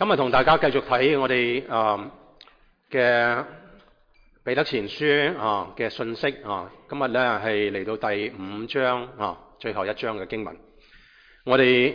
今日同大家繼續睇我哋嘅彼得前書嘅信息今日咧係嚟到第5章最後一章嘅經文。我哋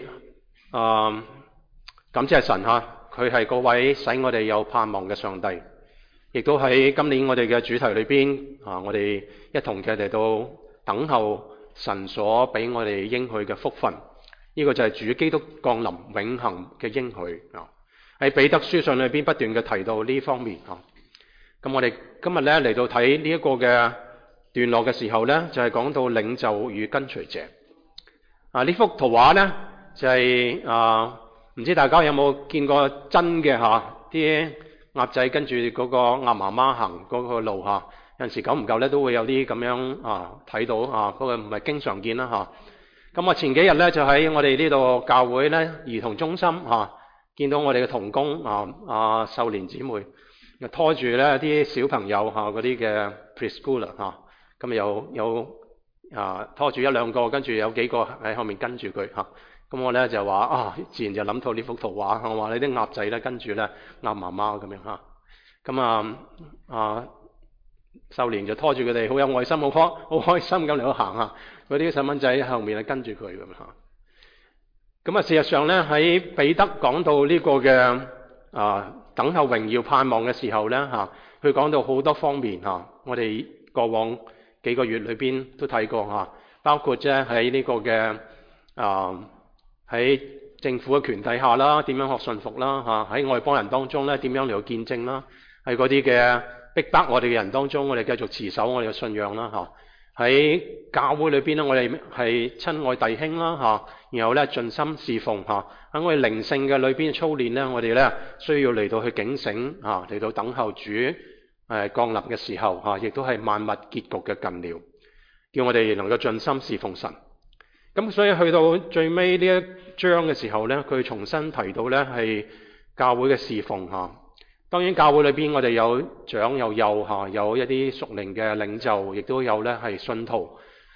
感謝神佢係嗰位使我哋有盼望嘅上帝，亦都喺今年我哋嘅主題裏邊我哋一同嘅嚟到等候神所俾我哋應許嘅福分。呢個就係主基督降臨永恆嘅應許喺彼得書信裏邊不斷嘅提到呢方面咁我哋今日咧嚟到睇呢一個嘅段落嘅時候咧，就係講到領袖與跟隨者。呢幅圖畫咧就係唔知大家有冇見過真嘅啲鴨仔跟住嗰個鴨媽媽行嗰個路有陣時久唔久咧都會有啲咁樣睇到嗰個唔係經常見啦咁我前幾日咧就喺我哋呢度教會咧兒童中心見到我哋嘅同工秀蓮姊妹拖住咧啲小朋友嗰啲嘅 preschooler 咁有拖住一兩個，跟住有幾個喺後面跟住佢咁我咧就話自然就諗到呢幅圖畫，我話你啲鴨仔咧跟住咧鴨媽媽咁樣咁秀蓮就拖住佢哋，好有愛心，好開心咁嚟到行嗰啲細蚊仔後面跟住佢咁咁事實上咧喺彼得講到呢個嘅等候榮耀盼望嘅時候咧佢講到好多方面我哋過往幾個月裏邊都睇過包括啫喺呢個嘅喺政府嘅權底下啦，點樣學信服啦喺外邦人當中咧點樣嚟到見證啦，喺嗰啲嘅逼迫我哋嘅人當中，我哋繼續持守我哋嘅信仰啦喺教會裏邊咧，我哋係親愛弟兄啦然後咧盡心侍奉喺我哋靈性嘅裏邊操練咧，我哋咧需要嚟到去警醒嚟到等候主降臨嘅時候亦都係萬物結局嘅近了，叫我哋能夠盡心侍奉神。咁所以去到最尾呢一章嘅時候咧，佢重新提到咧係教會嘅侍奉當然教會裏邊我哋有長有幼有一啲屬靈嘅領袖，亦都有咧係信徒。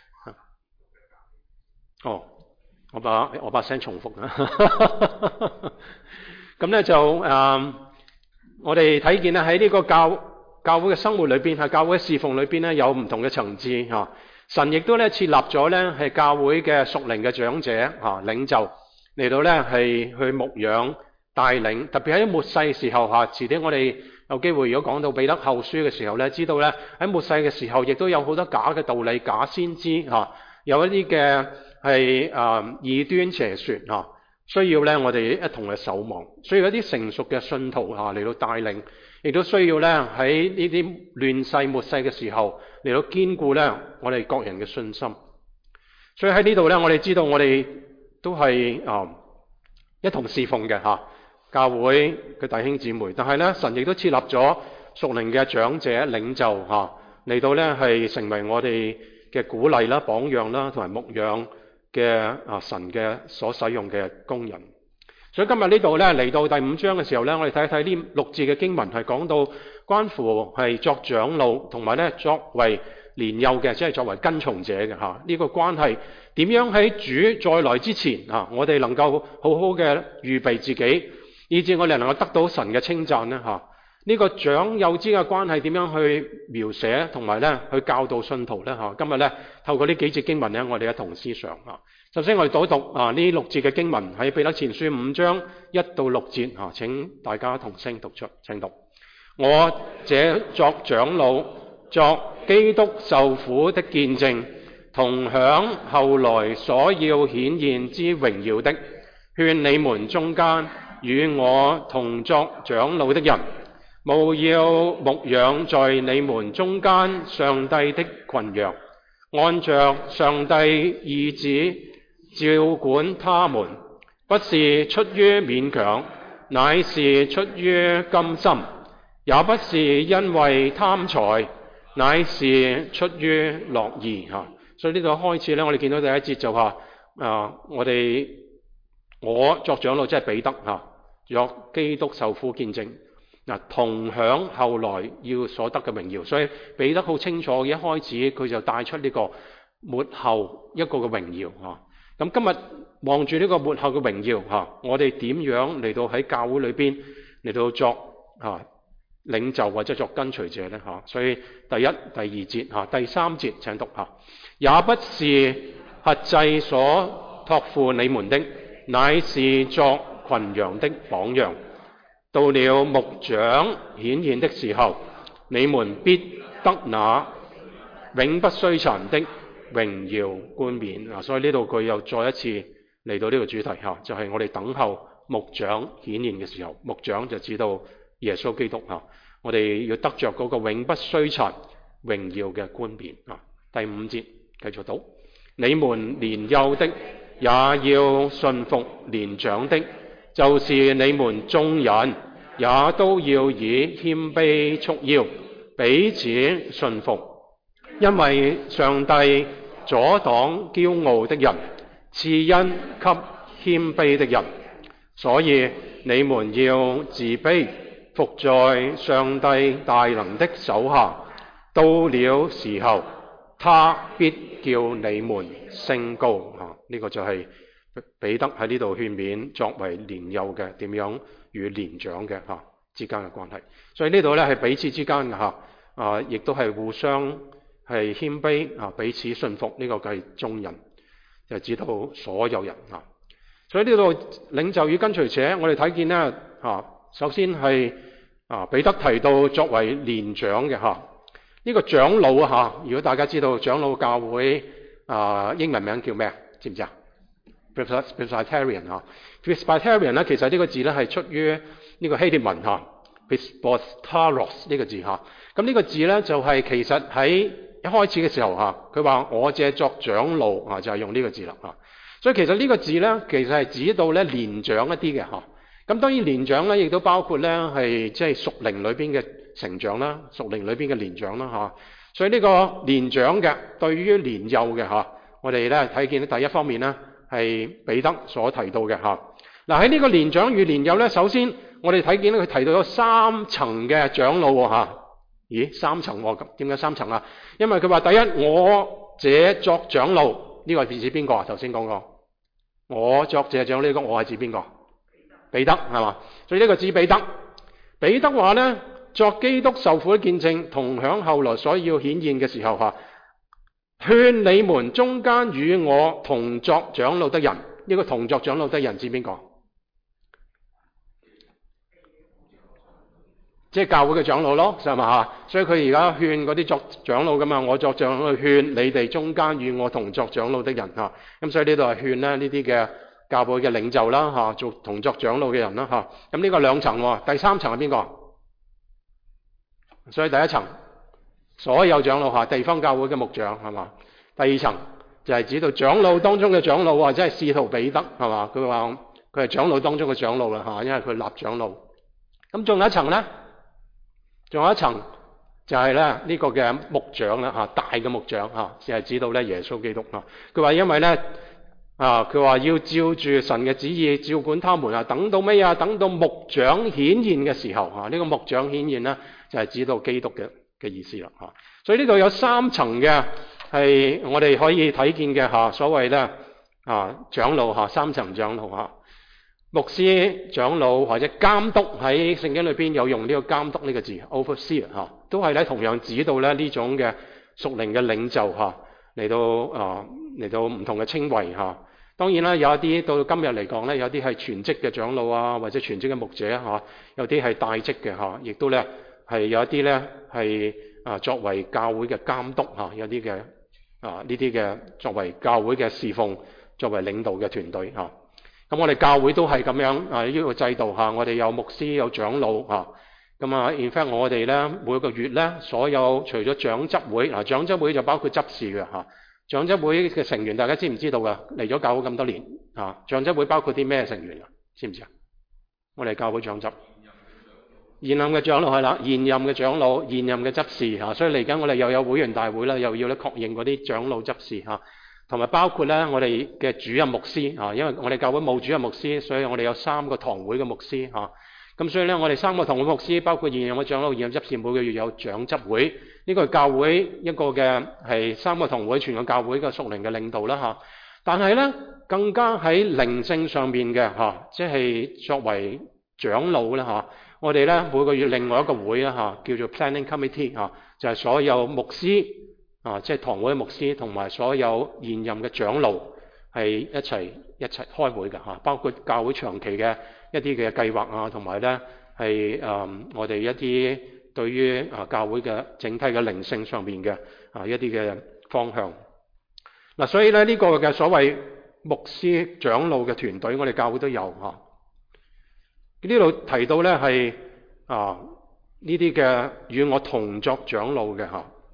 我把聲重複咁咧就我哋睇見咧喺呢個教會嘅生活裏邊，喺教會嘅侍奉裏邊咧有唔同嘅層次神亦都咧設立咗咧係教會嘅屬靈嘅長者領袖嚟到咧係去牧養帶領，特別喺末世時候遲啲我哋有機會如果講到彼得後書嘅時候咧，知道咧喺末世嘅時候亦都有好多假嘅道理、假先知有一啲嘅係異端邪說需要咧我哋一同去守望，需要一啲成熟嘅信徒嚟到帶領，亦都需要咧喺呢啲亂世末世嘅時候嚟到堅固咧我哋各人嘅信心。所以喺呢度咧，我哋知道我哋都係一同侍奉嘅教會嘅弟兄姊妹，但係咧神亦都設立咗屬靈嘅長者領袖嚟到咧係成為我哋嘅鼓勵啦、榜樣啦，同埋牧養嘅神嘅所使用嘅工人。所以今日呢度咧嚟到第5章嘅時候咧，我哋睇一睇呢6節嘅經文係講到關乎係作長老同埋咧作為年幼嘅，即係作為跟從者嘅呢個關係點樣喺主再來之前我哋能夠好好嘅預備自己，以致我哋能夠得到神嘅稱讚呢呢個長幼之嘅關係點樣去描寫同埋咧去教導信徒呢今日咧透過呢幾節經文咧，我哋一同思想首先我哋讀呢6節嘅經文喺彼得前書5章1到6節請大家同聲讀出，請讀。我這作長老作基督受苦的見證，同享後來所要顯現之榮耀的，勸你們中間與我同作長老的人，務要牧養在你們中間上帝的群羊，按着上帝意旨照管他們，不是出於勉強，乃是出於甘心，也不是因為貪財，乃是出於樂意所以呢度開始咧，我哋見到第一節就話我作長老即係彼得作基督受苦見證同享後來要所得嘅榮耀。所以彼得好清楚，一開始佢就帶出呢個末後一個嘅榮耀咁今日望住呢個末後嘅榮耀我哋點樣嚟到喺教會裏邊嚟到作領袖或者作跟隨者呢？所以第一、第二節第三節請讀也不是轄制所託付你們的，乃是作群羊的榜樣。到了牧長顯現的時候，你們必得那永不衰殘的榮耀冠冕。所以呢度佢又再一次嚟到呢個主題就係我哋等候牧長顯現嘅時候，牧長就指到耶穌基督我哋要得着嗰個永不衰殘榮耀嘅冠冕第五節繼續讀，你們年幼的也要順服年長的，就是你們眾人也都要以謙卑束腰，彼此順服，因為上帝阻擋驕傲的人，賜恩給謙卑的人。所以你們要自卑，服在上帝大能的手下，到了時候，他必叫你們升高。呢個就係彼得喺呢度勸勉作為年幼嘅點樣與年長嘅之間嘅關係。所以呢度咧係彼此之間嘅亦都係互相係謙卑彼此信服。呢個係眾人，就指到所有人所以呢度領袖與跟隨者，我哋睇見呢首先係彼得提到作為年長嘅呢個長老如果大家知道長老教會英文名叫咩？知唔知啊？ Presbyterian Presbyterian 咧，其實呢個字咧係出於呢個希臘文Presbyteros 呢個字咁呢個字咧就係其實喺一開始嘅時候佢話我借作長老就係用呢個字啦所以其實呢個字咧其實係指到咧年長一啲嘅咁當然年長咧亦都包括咧係即係屬靈裏邊嘅成長啦，屬靈裏邊嘅年長啦所以呢個年長嘅對於年幼嘅我哋咧睇見第一方面咧係彼得所提到嘅喺呢個年長與年幼咧，首先我哋睇見佢提到有三層嘅長老咦，三層點解三層因為佢話第一，我這作長老，呢個係指邊個頭先講過，我作這長老呢個我係指邊個？彼得係嘛？所以呢個指彼得。彼得話呢，作基督受苦的見證，同享後來所要顯現嘅時候勸你們中間與我同作長老的人，呢個同作長老的人指邊個？即係教會嘅長老咯，係嘛？所以佢而家勸嗰啲作長老噶嘛，我作長老勸你哋中間與我同作長老的人咁所以呢度係勸咧呢啲嘅教會嘅領袖啦做同作長老嘅人啦咁呢個兩層第三層係邊個？所以第一層所有長老地方教會嘅牧長係嘛？第二層就係指到長老當中嘅長老即係使徒彼得係嘛？佢話佢係長老當中嘅長老啦因為佢立長老。咁仲有一層咧？仲有一層就係咧呢個嘅牧長啦大嘅牧長就係指到咧耶穌基督佢話因為咧佢話要照住神嘅旨意照管他們等到咩等到牧長顯現嘅時候呢個牧長顯現呢就係指到基督嘅意思啦所以呢度有三層嘅係我哋可以睇見嘅所謂咧長老三層長老牧師、長老或者監督，喺聖經裏邊有用呢個監督呢個字 overseer 都係咧同樣指到咧呢種嘅屬靈嘅領袖嚟到唔同嘅稱謂當然啦，有一啲到今日嚟講咧，有啲係全職嘅長老或者全職嘅牧者有啲係帶職嘅亦都咧係有一啲咧係作為教會嘅監督有啲嘅呢啲嘅作為教會嘅侍奉，作為領導嘅團隊咁我哋教會都係咁樣呢個制度我哋有牧師有長老咁in fact 我哋咧每個月咧所有除咗長執會長執會就包括執事嘅長執會嘅成員大家知唔知道㗎？嚟咗教會咁多年長執會包括啲咩成員知唔知我哋教會長執現任嘅長老係啦，現任嘅長老現任嘅執事所以嚟緊我哋又有會員大會啦，又要咧確認嗰啲長老執事同埋包括咧我哋嘅主任牧師因為我哋教會冇主任牧師，所以我哋有3個堂會嘅牧師咁所以咧我哋3個堂會牧師包括現任嘅長老、現任執事，每個月有長執會，呢個係教會一個嘅係3個堂會全個教會嘅屬靈嘅領導啦但係咧更加喺靈性上面嘅即係作為長老咧我哋咧每個月另外一個會啦叫做 Planning Committee 就係所有牧師即係堂會嘅牧師同埋所有現任嘅長老係一齊開會嘅包括教會長期嘅一啲嘅計劃同埋咧係我哋一啲對於教會嘅整體嘅靈性上面嘅一啲嘅方向。所以咧呢個嘅所謂牧師長老嘅團隊，我哋教會都有呢度提到咧係呢啲嘅與我同作長老嘅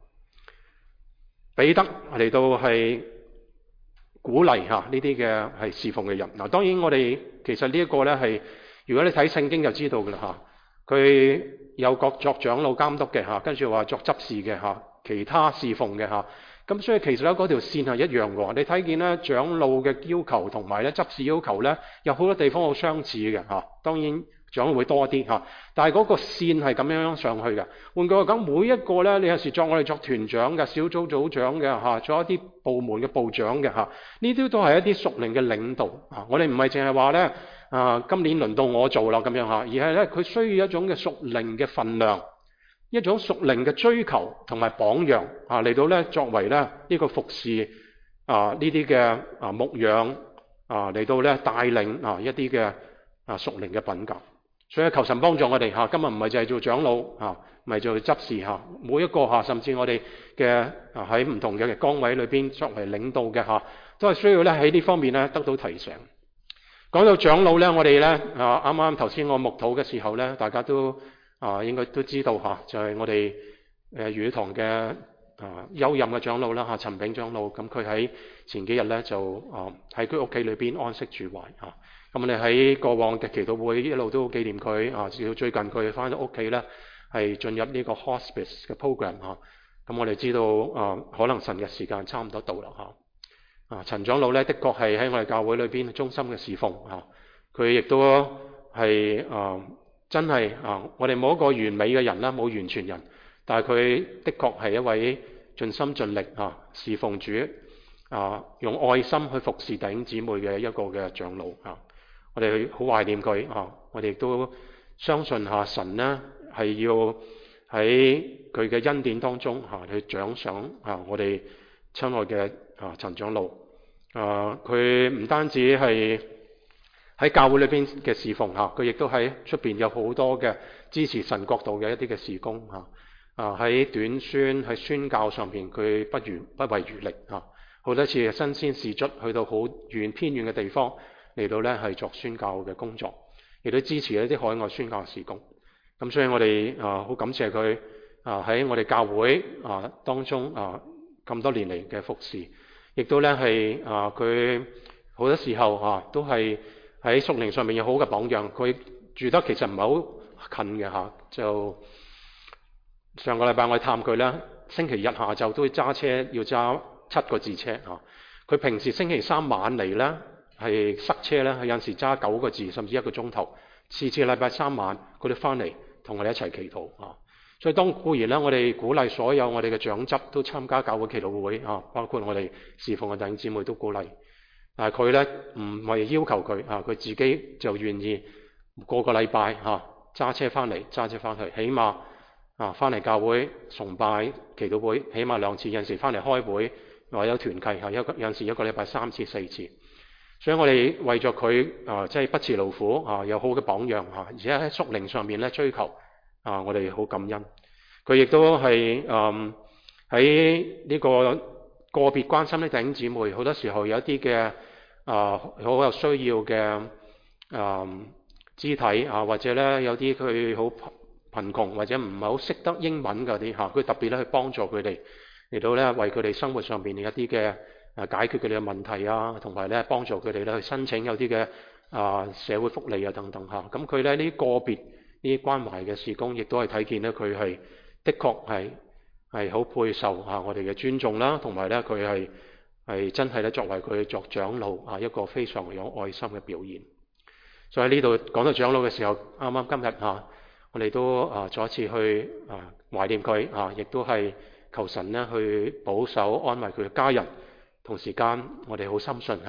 彼得嚟到係鼓勵呢啲嘅係侍奉嘅人。當然我哋其實呢一個咧係如果你睇聖經就知道㗎啦佢有各作長老監督嘅跟住話作執事嘅其他侍奉嘅咁所以其實咧嗰條線係一樣嘅。你睇見咧長老嘅要求同埋咧執事要求咧有好多地方好相似嘅當然長老會多啲但係嗰個線係咁樣上去嘅。換句話講，每一個咧你有時我哋作團長嘅、小組組長嘅做一啲部門嘅部長嘅呢啲都係一啲屬靈嘅領導我哋唔係淨係話咧今年輪到我做啦咁樣而係咧佢需要一種嘅屬靈嘅分量，一種屬靈嘅追求同埋榜樣嚟到咧作為咧呢個服侍呢啲嘅牧養嚟到咧帶領一啲嘅屬靈嘅品格。所以求神幫助我哋今日唔係淨係做長老唔係做執事每一個甚至我哋嘅喺唔同嘅崗位裏邊作為領導嘅都係需要咧喺呢方面咧得到提醒。講到長老咧，我哋咧啱啱頭先我牧禱嘅時候咧，大家都應該都知道就係我哋語堂嘅休任嘅長老啦陳炳長老。咁佢喺前幾日咧就喺佢屋企裏邊安息主懷咁我哋喺過往嘅祈禱會一路都紀念佢直到最近佢翻到屋企咧係進入呢個 hospice 嘅 program 咁我哋知道可能神嘅時間差唔多到啦陳長老咧的確係喺我哋教會裏邊忠心嘅侍奉佢亦都係真係我哋冇一個完美嘅人啦，冇完全人，但係佢的確係一位盡心盡力侍奉主用愛心去服侍弟兄姊妹嘅一個嘅長老我哋好懷念佢我哋亦都相信神呢係要喺佢嘅恩典當中去獎賞我哋親愛嘅陳長老佢唔單止係喺教會裏邊嘅侍奉佢亦都喺出邊有好多嘅支持神國度嘅一啲嘅事工喺短宣喺宣教上邊佢不遺餘力好多次新鮮事蹟去到好遠偏遠嘅地方嚟到咧係作宣教嘅工作，亦都支持一啲海外宣教嘅事工。咁所以我哋好感謝佢喺我哋教會當中咁多年嚟嘅服侍，亦都咧係佢好多時候都係喺屬靈上面有好嘅榜樣。佢住得其實唔係好近嘅就上個禮拜我去探佢啦，星期日下晝都會揸車要揸7個字車佢平時星期三晚嚟咧係塞車咧，有陣時揸9個字甚至1個鐘頭。次禮拜三晚佢哋翻嚟同我哋一齊祈禱所以當固然咧，我哋鼓勵所有我哋嘅長執都參加教會祈禱會包括我哋侍奉嘅弟兄姊妹都鼓勵。但係佢咧唔係要求佢佢自己就願意個禮拜揸車翻嚟揸車翻去，起碼翻嚟教會崇拜祈禱會起碼2次，有陣時翻嚟開會或者有團契有陣時一個禮拜3次4次。所以我哋為咗佢即係不辭勞苦有好嘅榜樣而且喺屬靈上面咧追求我哋好感恩。佢亦都係喺呢個別關心啲弟兄姊妹，好多時候有一啲嘅好有需要嘅肢體或者咧有啲佢好貧窮或者唔係好識得英文嗰啲佢特別咧去幫助佢哋嚟到咧為佢哋生活上邊一啲嘅解決佢哋嘅問題同埋咧幫助佢哋咧去申請有啲嘅社會福利等等咁佢咧呢個別呢啲關懷嘅事工，亦都係睇見咧佢係的確係好配受我哋嘅尊重啦，同埋咧佢係真係咧作為佢作長老一個非常有愛心嘅表現。所以喺呢度講到長老嘅時候，啱啱今日我哋都再一次去懷念佢亦都係求神咧去保守安慰佢嘅家人。同時間我哋好深信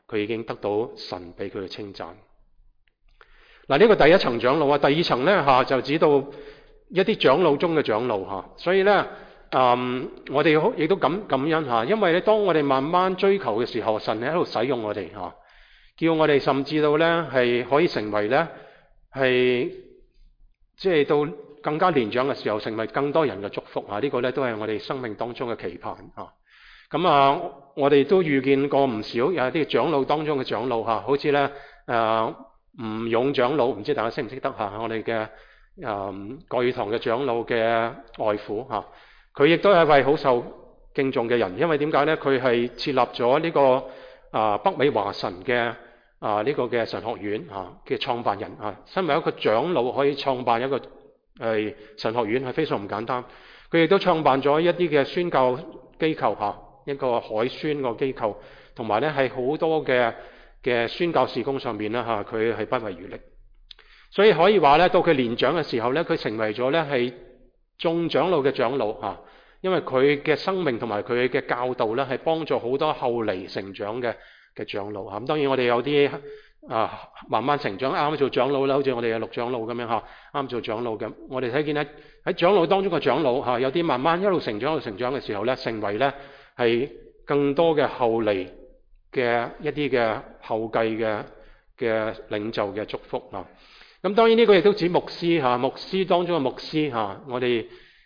佢已經得到神俾佢嘅稱讚。嗱，呢個第一層長老啊，第二層咧就指到一啲長老中嘅長老嚇，所以咧我哋亦都感恩嚇，因為咧當我哋慢慢追求嘅時候，神係喺度使用我哋嚇，叫我哋甚至到咧係可以成為咧係即係到更加年長嘅時候，成為更多人嘅祝福啊！呢個咧都係我哋生命當中嘅期盼啊！咁我哋都遇見過唔少有啲長老當中嘅長老嚇，好似咧吳勇長老，唔知大家識唔識得嚇？我哋嘅國語堂嘅長老嘅外父嚇，佢亦都係一位好受敬重嘅人，因為點解咧？佢係設立咗呢個北美華神嘅呢個嘅神學院嘅創辦人啊。身為一個長老可以創辦一個神學院係非常唔簡單。佢亦都創辦咗一啲嘅宣教機構嚇，一個海宣個機構，同埋咧係好多嘅宣教事工上面咧嚇，佢係不遺餘力。所以可以話咧，到佢年長嘅時候咧，佢成為咗咧係眾長老嘅長老嚇，因為佢嘅生命同埋佢嘅教導咧係幫助好多後嚟成長嘅長老嚇。咁當然我哋有啲慢慢成長啱做長老啦，好似我哋嘅陸長老咁樣嚇，啱做長老咁。我哋睇見咧喺長老當中嘅長老嚇，有啲慢慢一路成長嘅時候咧，成為咧係更多嘅後嚟嘅一啲嘅後繼嘅領袖嘅祝福啊。咁當然呢個亦都指牧師嚇，牧師當中嘅牧師嚇，我哋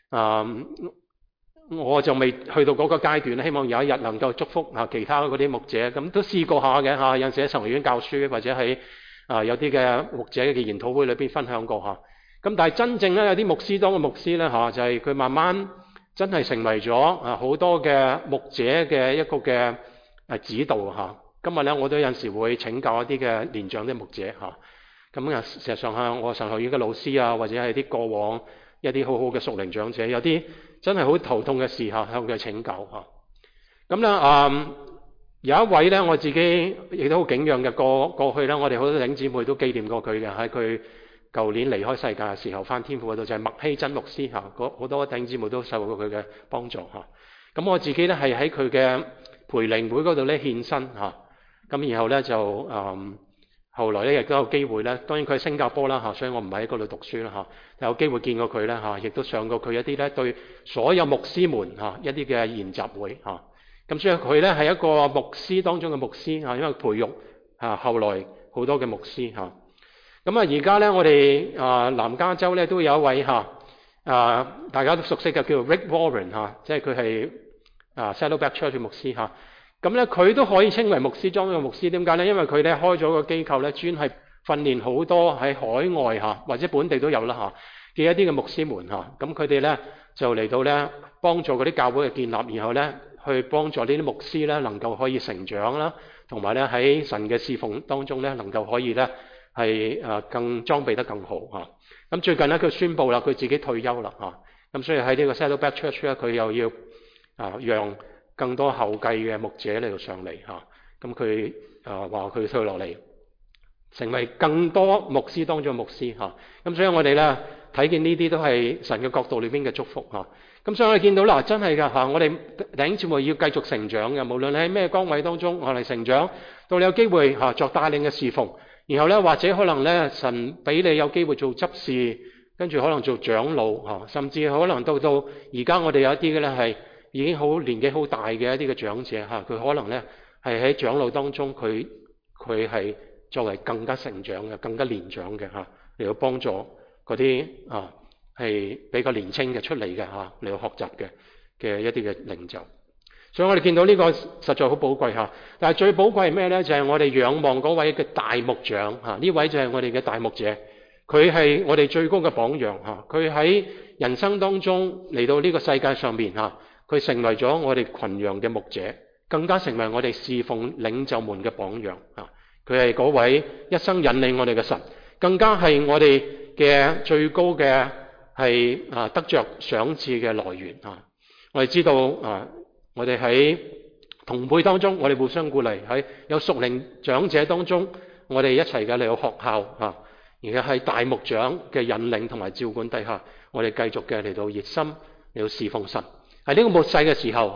我就未去到嗰個階段，希望有一日能夠祝福其他嗰啲牧者，咁都試過下嘅嚇，有陣時喺神學院教書或者喺有啲嘅牧者嘅研討會裏邊分享過嚇。咁但係真正咧有啲牧師當嘅牧師咧嚇，就係佢慢慢真係成為咗好多嘅牧者嘅一個嘅指導嚇。今日咧我都有陣時會請教一啲嘅年長啲牧者嚇。咁事實上係我神學院嘅老師啊，或者係啲過往一啲好好嘅屬靈長者，有啲真係好頭痛嘅事向佢請教嚇。咁咧有一位咧我自己亦都好敬仰嘅，過去咧我哋好多弟兄姊妹都紀念過佢嘅，喺佢舊年離開世界嘅時候返天父嗰度，就係麥希真牧師嚇，好多弟兄姊妹都受過佢嘅幫助嚇。咁我自己咧係喺佢嘅培靈會嗰度咧獻身嚇，咁然後咧就後來咧亦都有機會咧，當然佢喺新加坡啦嚇，所以我唔喺嗰度讀書啦嚇，有機會見過佢咧嚇，亦都上過佢一啲咧對所有牧師們嚇一啲嘅研習會嚇。咁所以佢咧係一個牧師當中嘅牧師嚇，因為培育後來好多嘅牧師嚇。咁而家咧我哋南加州咧都有一位大家都熟悉嘅叫做 Rick Warren 嚇，即係佢係Saddleback Church 嘅牧師嚇。咁咧佢都可以稱為牧師當中嘅牧師，點解咧？因為佢咧開咗個機構咧，專係訓練好多喺海外或者本地都有啦嘅一啲嘅牧師們嚇。咁佢哋咧就嚟到咧幫助嗰啲教會嘅建立，然後咧去幫助呢啲牧師咧能夠可以成長啦，同埋咧喺神嘅侍奉當中咧能夠可以咧係更裝備得更好嚇。咁最近咧佢宣布啦，佢自己退休啦嚇。咁所以喺呢個 Saddleback Church 咧，佢又要讓更多後繼嘅牧者嚟到上嚟嚇。咁佢話佢退落嚟，成為更多牧師當中嘅牧師嚇。咁所以我哋咧睇見呢啲都係神嘅角度裏邊嘅祝福嚇。咁所以我哋見到啦，真係㗎嚇，我哋弟兄姊妹要繼續成長嘅，無論你喺咩崗位當中，我哋成長到你有機會作帶領嘅侍奉，然後咧或者可能咧神俾你有機會做執事，跟住可能做長老嚇，甚至可能到而家我哋有一啲嘅咧係已經好年紀好大嘅一啲嘅長者嚇，佢可能咧係喺長老當中，佢係作為更加成長嘅、更加年長嘅嚇，嚟到幫助嗰啲係比較年青嘅出嚟嘅嚇，嚟到學習嘅一啲嘅領袖。所以我哋見到呢個實在好寶貴嚇。但係最寶貴係咩咧？就係我哋仰望嗰位嘅大牧長嚇，呢位就係我哋嘅大牧者，佢係我哋最高嘅榜樣嚇。佢喺人生當中嚟到呢個世界上面嚇，佢成為咗我哋群羊嘅牧者，更加成為我哋侍奉領袖們嘅榜樣嚇。佢係嗰位一生引領我哋嘅神，更加係我哋嘅最高嘅係得着賞賜嘅來源嚇。我哋知道我哋喺同輩當中，我哋互相鼓勵；喺有屬靈長者當中，我哋一齊嘅嚟到學校嚇，而且喺大牧長嘅引領同埋照管底下，我哋繼續嘅嚟到熱心嚟到侍奉神。喺呢個末世嘅時候嚇，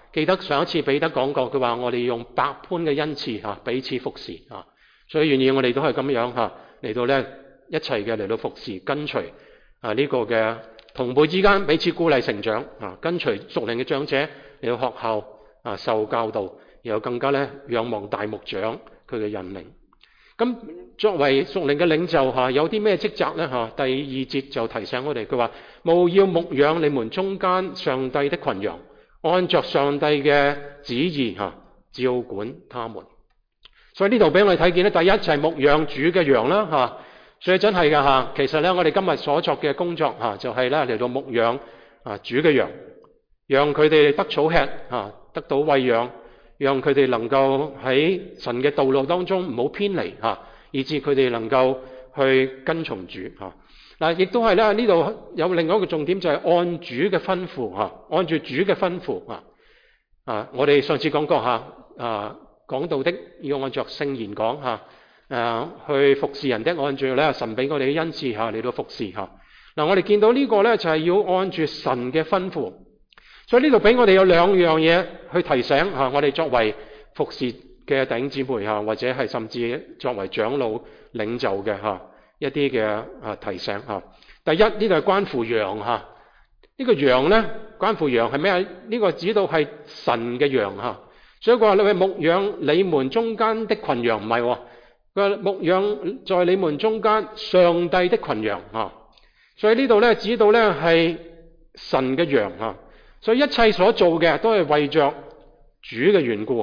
記得上一次彼得講過，佢話我哋用百般嘅恩賜彼此服侍所以願意我哋都係咁樣嚟到咧一齊嘅嚟到服侍跟隨呢個嘅同輩之間彼此鼓勵成長跟隨屬靈嘅長者嚟到學校受教導，然後更加咧仰望大牧長佢嘅引領。咁作為屬靈嘅領袖有啲咩職責咧第二節就提醒我哋，佢話務要牧養你們中間上帝的群羊，按着上帝嘅旨意照管他們。所以呢度俾我哋睇見咧，第一就係牧養主嘅羊啦所以真係嘅其實咧我哋今日所作嘅工作就係咧嚟到牧養主嘅羊，讓佢哋得草吃得到餵養，讓佢哋能夠喺神嘅道路當中唔好偏離以致佢哋能夠去跟從主亦都係咧呢度有另外一個重點，就係按主嘅吩咐按住主嘅吩咐我哋上次講過講道的要按着聖言講去服侍人的，按住咧神俾我哋嘅恩賜嚟到服侍我哋見到呢個咧就係要按住神嘅吩咐。所以呢度俾我哋有兩樣嘢去提醒我哋作為服侍嘅弟兄姊妹或者係甚至作為長老領袖嘅一啲嘅提醒第一，呢度係關乎羊呢個羊咧關乎羊係咩？呢個指到係神嘅羊所以佢話你係牧養你們中間的群羊，唔係佢話牧養在你們中間上帝的群羊所以呢度咧指到咧係神嘅羊所以一切所做嘅都係為着主嘅緣故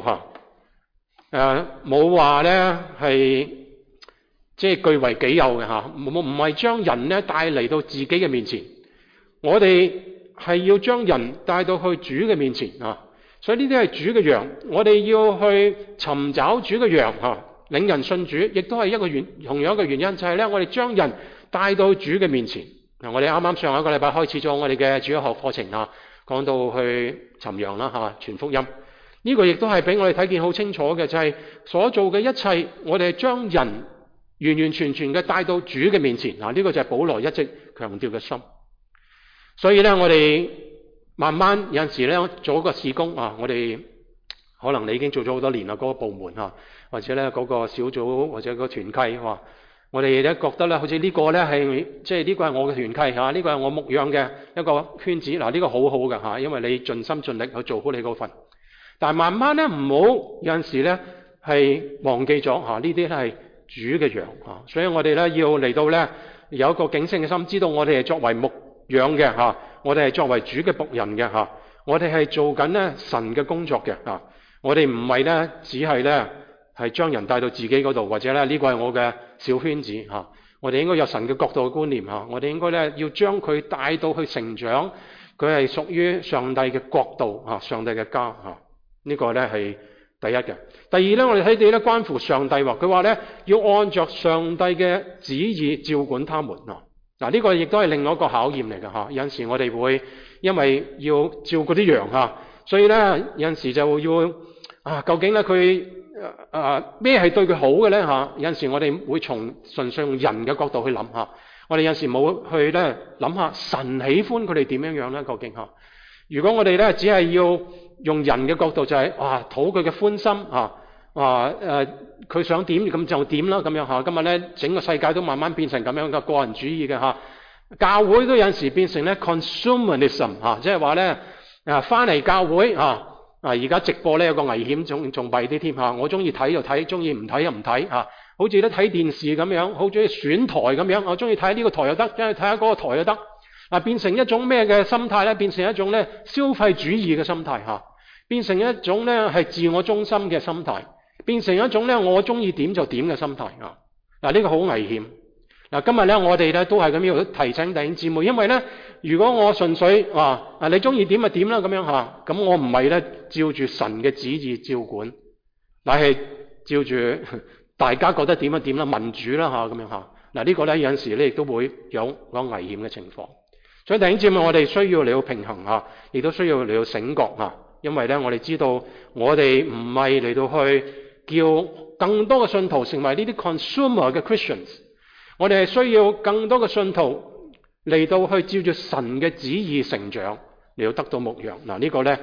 冇話咧係即係據為己有嘅唔係將人咧帶嚟到自己嘅面前，我哋係要將人帶到去主嘅面前所以呢啲係主嘅羊，我哋要去尋找主嘅羊領人信主，亦都係同樣一個原因，就係咧我哋將人帶到主嘅面前我哋啱啱上一個禮拜開始咗我哋嘅主日學課程講到去尋羊啦傳福音，呢個亦都係俾我哋睇見好清楚嘅，就係所做嘅一切，我哋將人完完全全嘅帶到主嘅面前呢個就係保羅一直強調嘅心。所以咧我哋慢慢有陣時咧做一個事工我哋可能你已經做咗好多年啦，嗰個部門或者咧嗰個小組或者個團契我哋咧覺得咧好似呢個咧係即係呢個係我嘅團契呢個係我牧養嘅一個圈子呢個好好嘅因為你盡心盡力去做好你嗰份。但係慢慢咧唔好有陣時咧係忘記咗呢啲咧係主嘅羊所以我哋咧要嚟到咧有一個警醒嘅心，知道我哋係作為牧養嘅我哋係作為主嘅僕人嘅我哋係做緊咧神嘅工作嘅我哋唔係咧只係咧係將人帶到自己嗰度，或者咧呢個係我嘅小圈子我哋應該有神嘅角度嘅觀念我哋應該咧要將佢帶到去成長，佢係屬於上帝嘅國度上帝嘅家呢個咧係第一嘅。第二咧我哋睇到咧關乎上帝佢話咧要按着上帝嘅旨意照管他們呢個亦都係另外一個考驗嚟嘅有陣時我哋會因為要照顧啲羊所以咧有陣時就要究竟咧佢咩係對佢好嘅咧有陣時我哋會純粹用人嘅角度去諗我哋有陣時冇去咧諗下神喜歡佢哋點樣咧究竟如果我哋咧只係要用人嘅角度，就係討佢嘅歡心佢想點咁就點啦咁樣今日咧整個世界都慢慢變成咁樣嘅個人主義嘅教會都有陣時變成咧 consumerism 即係話咧翻嚟教會而家直播咧有個危險，仲弊啲添我中意睇就睇，中意唔睇就唔睇好似咧睇電視咁樣，好中意選台咁樣，我中意睇呢個台又得，中意睇下嗰個台又得變成一種咩嘅心態咧？變成一種咧消費主義嘅心態變成一種咧係自我中心嘅心態，變成一種咧我中意點就點嘅心態呢個好危險今日咧我哋咧都係咁樣提醒弟兄姊妹，因為咧如果我純粹你中意點就點啦咁樣咁我唔係咧照住神嘅旨意照管，乃係照住大家覺得點就點啦，民主啦咁樣呢個咧有陣時咧亦都會有個危險嘅情況。所以弟兄姊妹，我哋需要嚟到平衡亦都需要嚟到醒覺因為咧我哋知道我哋唔係嚟到去叫更多嘅信徒成為呢啲 consumer 嘅 Christians， 我哋係需要更多嘅信徒嚟到去照住神嘅旨意成長，嚟到得到牧養呢個咧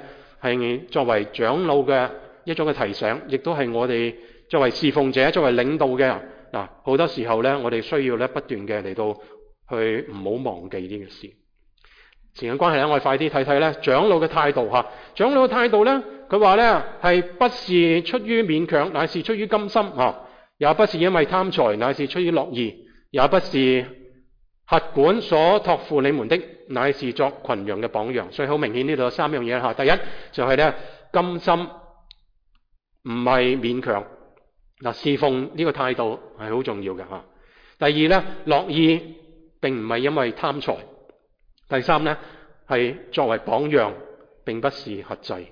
係作為長老嘅一種嘅提醒，亦都係我哋作為侍奉者、作為領導嘅嗱，好多時候咧，我哋需要咧不斷嘅嚟到去唔好忘記呢件事。時間關係咧，我哋快啲睇睇咧長老嘅態度嚇。長老嘅態度咧，佢話咧係不是出於勉強，乃是出於甘心嚇；也不是因為貪財，乃是出於樂意；也不是轄管所託付你們的，乃是作群羊嘅榜樣。所以好明顯呢度有三樣嘢嚇。第一就係咧甘心，唔係勉強嗱，侍奉呢個態度係好重要嘅嚇。第二咧樂意，並唔係因為貪財。第三咧係作為榜樣，並不是轄制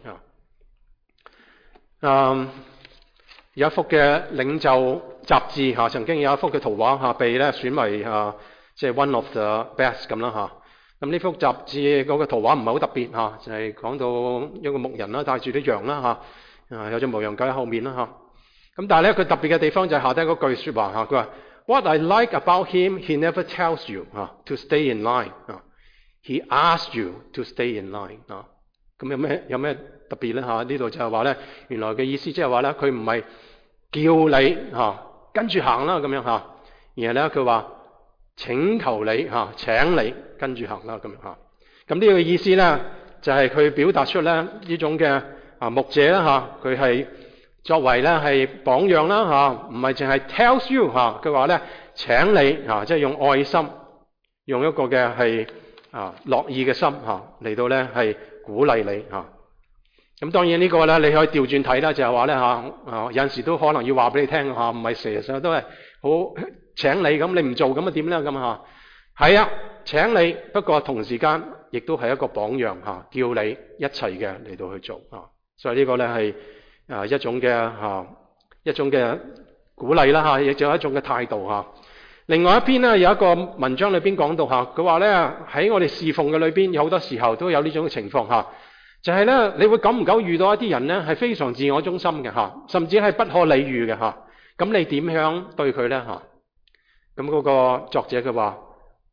啊。有一幅嘅領袖雜誌嚇，曾經有一幅嘅圖畫嚇，被咧選為即係 one of the best 咁啦嚇。咁呢幅雜誌嗰個圖畫唔係好特別嚇，就係講到一個牧人啦，帶住啲羊啦嚇，有隻牧羊狗喺後面啦嚇。咁但係咧佢特別嘅地方就係下低嗰句説話嚇，佢話 What I like about him, he never tells you to stay in line He asks you to stay in line 咁有咩特別咧嚇？呢度就係話咧，原來嘅意思即係話咧，佢唔係叫你跟住行啦咁樣嚇，而係咧佢話請求你請你跟住行啦咁樣嚇。咁呢個意思咧就係佢表達出咧呢種嘅牧者啦嚇，佢係作為咧係榜樣啦嚇，唔係淨係 tells you 嚇，佢話咧請你即係用愛心，用一個嘅係樂意嘅心嚟到咧係鼓勵你嚇。咁當然呢個咧你可以調轉睇啦，就係話咧有陣時都可能要話俾你聽嚇，唔係成日都係好請你咁，你唔做咁啊點咧咁嚇？係啊，請你，不過同時間亦都係一個榜樣嚇，叫你一齊嘅嚟到去做嚇。所以呢個咧係一種嘅鼓勵啦嚇，亦就係一種嘅態度嚇。另外一篇咧有一個文章裏邊講到嚇，佢話咧喺我哋侍奉嘅裏邊有好多時候都有呢種嘅情況嚇，就係咧你會久唔久遇到一啲人咧係非常自我中心嘅嚇，甚至係不可理喻嘅嚇。咁你點樣對佢咧嚇？咁嗰個作者佢話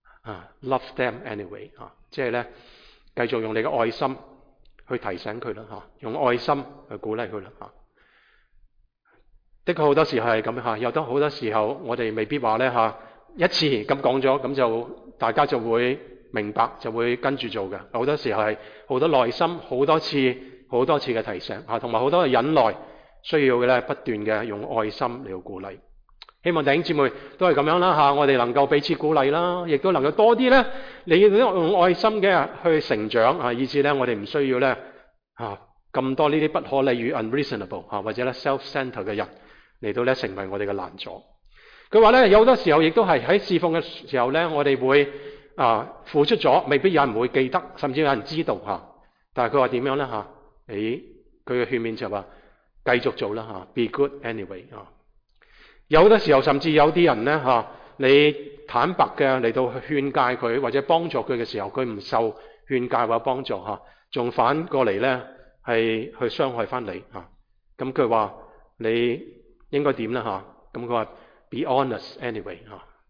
love them anyway 即係咧繼續用你嘅愛心去提醒佢啦嚇，用愛心去鼓勵佢啦嚇。的確好多時候係咁嚇，有得好多時候我哋未必話咧一次咁講咗，咁就大家就會明白，就會跟住做嘅。好多時候係好多耐心，好多次嘅提醒同埋好多嘅忍耐，需要嘅咧不斷嘅用愛心嚟到鼓勵。希望弟兄姊妹都係咁樣啦我哋能夠彼此鼓勵啦，亦都能夠多啲咧，你要用愛心嘅去成長以至咧我哋唔需要咧咁多呢啲不可理喻 unreasonable 或者咧 self-centered 嘅人嚟到咧成為我哋嘅攔阻。佢話咧有好多時候亦都係喺侍奉嘅時候咧，我哋會付出咗，未必有人會記得，甚至有人知道但係佢話點樣咧佢嘅勸勉就話繼續做啦be good anyway 有好多時候甚至有啲人咧你坦白嘅嚟到去勸誡佢或者幫助佢嘅時候，佢唔受勸誡或者幫助仲反過嚟咧係去傷害翻你咁佢話你應該點咧咁佢話 be honest anyway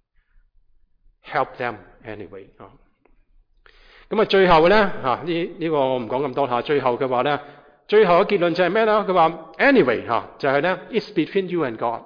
help them anyway 咁最後咧呢個我唔講咁多最後嘅話咧，最後嘅結論就係咩咧？佢話 anyway 就係咧 it's between you and God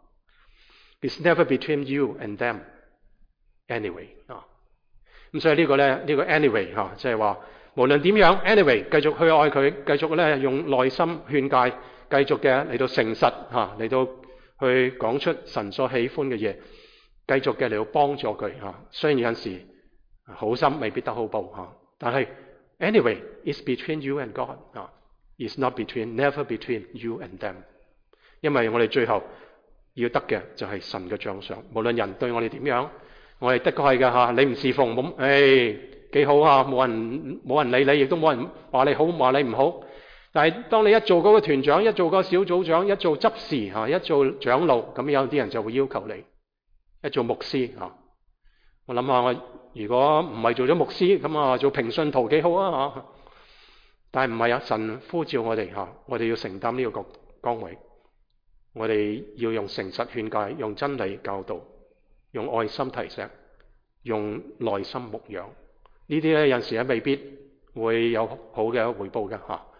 it's never between you and them anyway 咁所以呢個 anyway 即係話無論點樣 anyway 繼續去愛佢，繼續咧用耐心勸誡，繼續嘅嚟到誠實嚟到去講出神所喜歡嘅嘢，繼續嘅嚟到幫助佢雖然有陣時好心未必得好報但係 anyway it's between you and God it's not never between you and them， 因為我哋最後要得嘅就係神嘅獎賞，無論人對我哋點樣，我哋的確係㗎你唔侍奉冇幾好冇人理你，亦都冇人話你好話你唔好。但係當你一做嗰個團長，一做嗰個小組長，一做執事一做長老，咁有啲人就會要求你一做牧師我諗下，我如果唔係做咗牧師，咁做平信徒幾好但係唔係神呼召我哋我哋要承擔呢個崗位，我哋要用誠實勸誡，用真理教導，用愛心提醒，用耐心牧養。呢啲咧有陣時未必會有好嘅回報嘅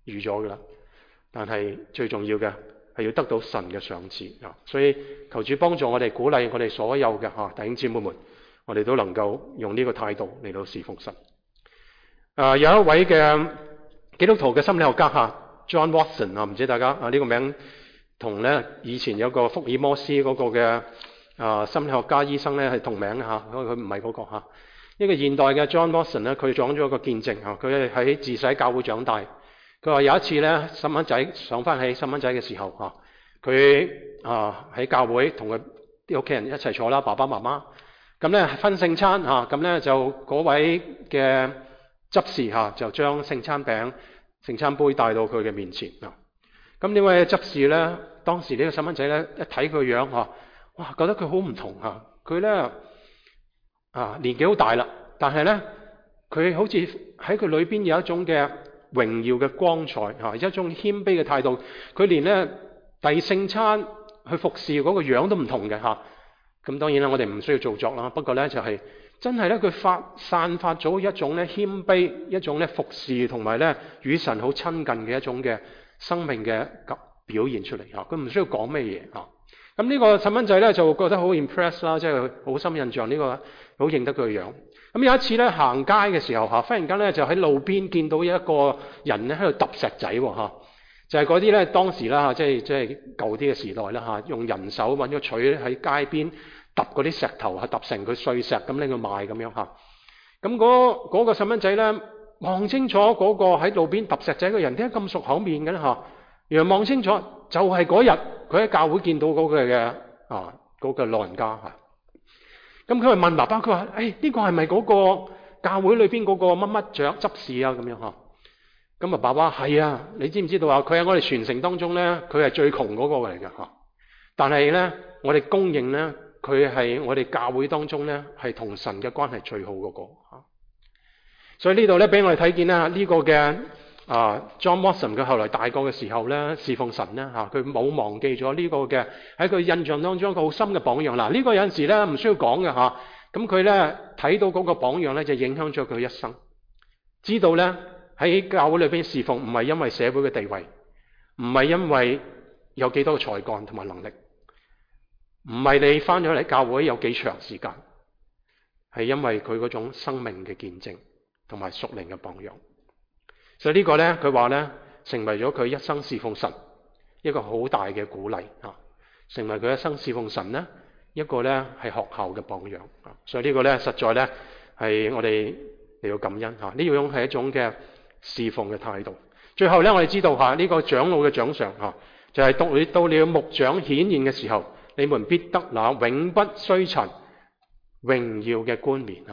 預咗㗎啦。但係最重要嘅係要得到神嘅賞賜啊！所以求主幫助我哋，鼓勵我哋所有嘅弟兄姊妹們，我哋都能夠用呢個態度嚟到侍奉神。有一位嘅基督徒嘅心理學家John Watson 唔知大家呢個名同咧以前有個福爾摩斯嗰個嘅心理學家醫生咧係同名佢唔係嗰個一個現代嘅 John Watson 咧，佢講咗一個見證佢喺自細教會長大。佢話有一次咧，細蚊仔上翻起細蚊仔嘅時候佢喺教會同佢啲屋企人一齊坐啦，爸爸媽媽咁咧分聖餐咁咧就嗰位嘅執事就將聖餐餅、聖餐杯帶到佢嘅面前咁呢位執事咧，當時呢個細蚊仔咧一睇佢樣哇，覺得佢好唔同佢咧年紀好大啦，但係咧佢好似喺佢裏邊有一種嘅榮耀嘅光彩一種謙卑嘅態度。佢連咧遞聖餐去服侍嗰個樣都唔同嘅咁當然啦，我哋唔需要做作啦。不過咧就係真係咧，佢散發咗一種咧謙卑，一種咧服侍同埋咧與神好親近嘅一種嘅生命嘅表現出嚟佢唔需要講咩嘢咁呢個細蚊仔咧就覺得好 impress 啦，即係好深印象呢個，好認得佢嘅樣。咁有一次咧行街嘅時候忽然間咧就喺路邊見到有一個人咧喺度揼石仔就係嗰啲咧當時啦即係舊啲嘅時代啦用人手揾個錘喺街邊揼嗰啲石頭揼成佢碎石咁拎去賣咁樣咁嗰個細蚊仔咧望清楚嗰個喺路邊揼石仔嘅人點解咁熟口面嘅咧原來望清楚就係嗰日佢喺教會見到嗰個嘅嗰個老人家咁佢就問爸爸，佢話呢個係咪嗰個教會裏邊嗰個乜乜長執事咁樣咁爸爸係你知唔知道佢喺我哋全城當中咧，佢係最窮嗰個嚟嘅但係咧我哋公認咧佢係我哋教會當中咧係同神嘅關係最好嗰個所以呢度咧俾我哋睇見啦呢個嘅John Watson 佢後來大個嘅時候咧侍奉神咧佢冇忘記咗呢個嘅喺佢印象當中一個好深嘅榜樣。呢個有陣時咧唔需要講嘅咁佢咧睇到嗰個榜樣咧就影響咗佢一生，知道咧喺教會裏邊侍奉唔係因為社會嘅地位，唔係因為有幾多嘅才幹同埋能力，唔係你翻咗嚟教會有幾長時間，係因為佢嗰種生命嘅見證同埋屬靈嘅榜樣。所以呢個咧，佢話咧，成為咗佢一生侍奉神一個好大嘅鼓勵成為佢一生侍奉神咧一個咧係學校嘅榜樣所以呢個咧實在咧係我哋嚟到感恩呢種係一種嘅侍奉嘅態度。最後咧，我哋知道呢個長老嘅獎賞就係到了牧長顯現嘅時候，你們必得那永不衰殘榮耀嘅冠冕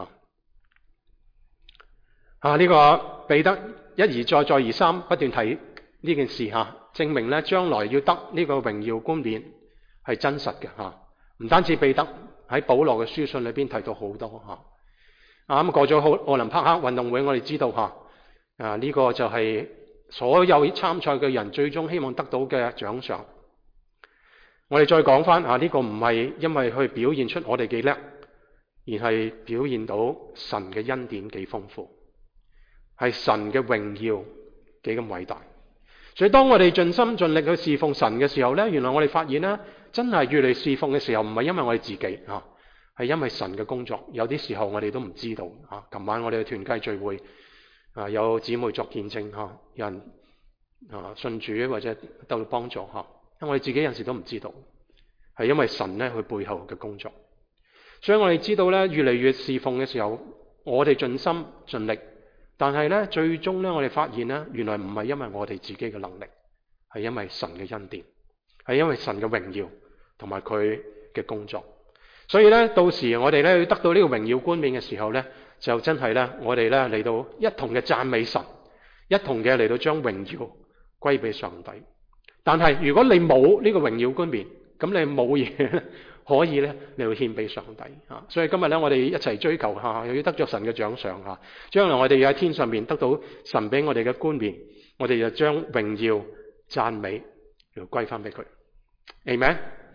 呢個彼得一而再再而三不斷提呢件事證明咧將來要得呢個榮耀冠冕係真實嘅唔單止彼得，喺保羅嘅書信裏邊提到好多咁過咗奧林匹克運動會，我哋知道呢個就係所有參賽嘅人最終希望得到嘅獎賞。我哋再講翻呢個唔係因為去表現出我哋幾叻，而係表現到神嘅恩典幾豐富，係神嘅榮耀幾咁偉大。所以當我哋盡心盡力去侍奉神嘅時候呢，原來我哋發現呢，真係越嚟侍奉嘅時候唔係因為我哋自己係因為神嘅工作。有啲時候我哋都唔知道琴晚我哋嘅團契聚會有姊妹作見證有人信主或者得到幫助因為我哋自己有時都唔知道，係因為神呢佢背後嘅工作。所以我哋知道呢，越嚟越侍奉嘅時候，我哋盡心盡力，但係呢，最終呢，我哋發現呢，原來唔係因為我哋自己嘅能力，係因為神嘅恩典，係因為神嘅榮耀同埋佢嘅工作。所以呢，到時我哋呢要得到呢個榮耀冠冕嘅時候呢，就真係呢，我哋呢嚟到一同嘅讚美神，一同嘅嚟到將榮耀歸俾上帝。但係如果你冇呢個榮耀冠冕，咁你冇嘢可以咧，你要獻俾上帝所以今日咧，我哋一齊追求又要得着神嘅獎賞將來我哋要喺天上面得到神俾我哋嘅冠冕，我哋就將榮耀讚美要歸翻俾佢。Amen。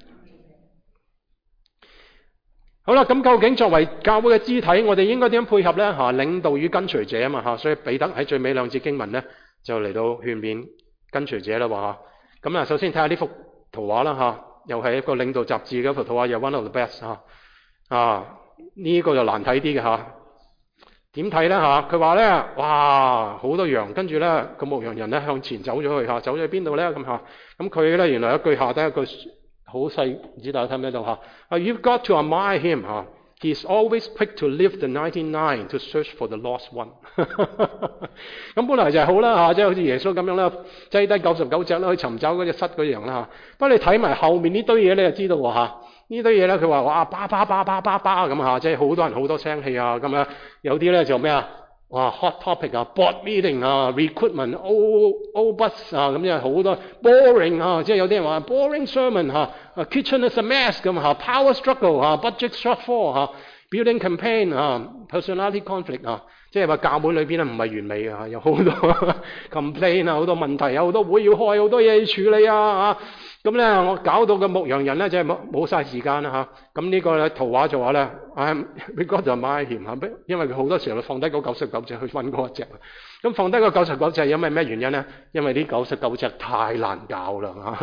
好啦，咁究竟作為教會嘅肢體，我哋應該點樣配合咧？領導與跟隨者啊嘛所以彼得喺最尾兩節經文咧， 就嚟到勸勉跟隨者啦話。咁首先睇下呢幅圖畫啦又係一個領導雜誌嘅一幅圖畫，又 one of the best 呢個就難睇啲嘅點睇咧佢話咧，哇好多羊，跟住咧個牧羊人咧向前走咗去走咗去邊度咧咁咁佢咧原來一句下低一句好細，唔知大家睇唔睇到You've got to admire him He's always quick to leave the 99 to search for the lost one 咁本來就係好啦即係好似耶穌咁樣啦，擠低99隻啦去尋找嗰隻失嗰隻羊啦不過你睇埋後面呢堆嘢你就知道呢堆嘢咧，佢話哇叭咁即係好多人好多聲氣咁有啲咧就咩哇 hot topic board meeting recruitment old bus 咁即係好多 boring 即係有啲人話 boring sermon kitchen is a mess 咁power struggle budget shortfall building campaign personality conflict 即係話教會裏邊咧唔係完美嘅有好多 complain 好多問題好多會要開好多嘢要處理咁咧我搞到個牧羊人咧即係冇晒時間啦咁呢個咧圖畫就話咧we got to admire him因為佢好多時候放低嗰99隻去揾嗰一隻咁放低嗰99隻因為咩原因咧？因為呢99隻太難搞啦